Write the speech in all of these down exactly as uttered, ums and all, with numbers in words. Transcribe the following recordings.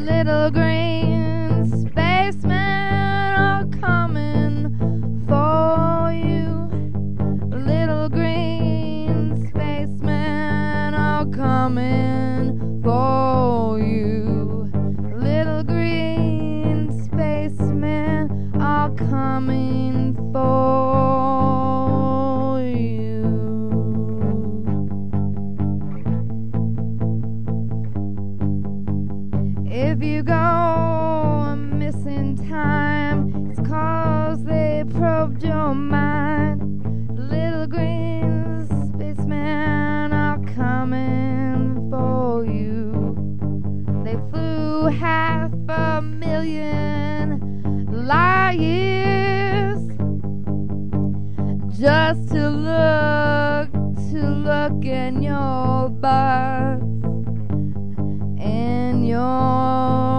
Little green spacemen are coming for you. Little green spacemen are coming for you. Little green spacemen are coming for you. If you go missing time, it's 'cause they probed your mind. Little green spacemen are coming for you. They flew half a million light years just to look, to look in your butts, in your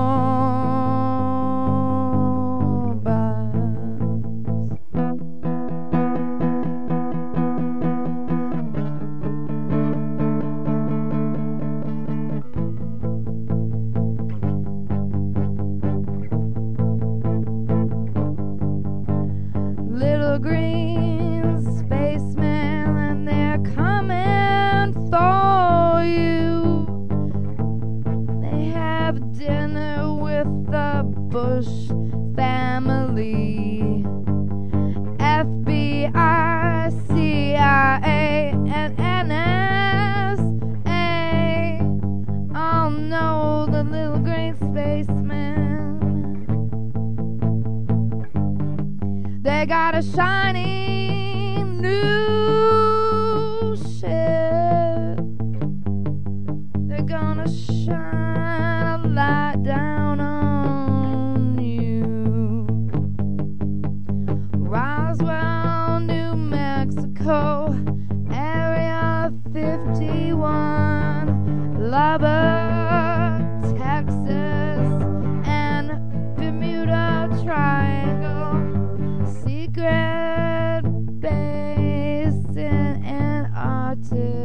little green spacemen, and they're coming for you. They have dinner with the Bush family, F B I, C I A, and N S A. Oh no, the little green spacemen. They got a shiny new ship. They're gonna shine a light down on you. Roswell, New Mexico, Area fifty-one, Lubbock, Texas, and Bermuda Triangle. Secret base in Antarctica.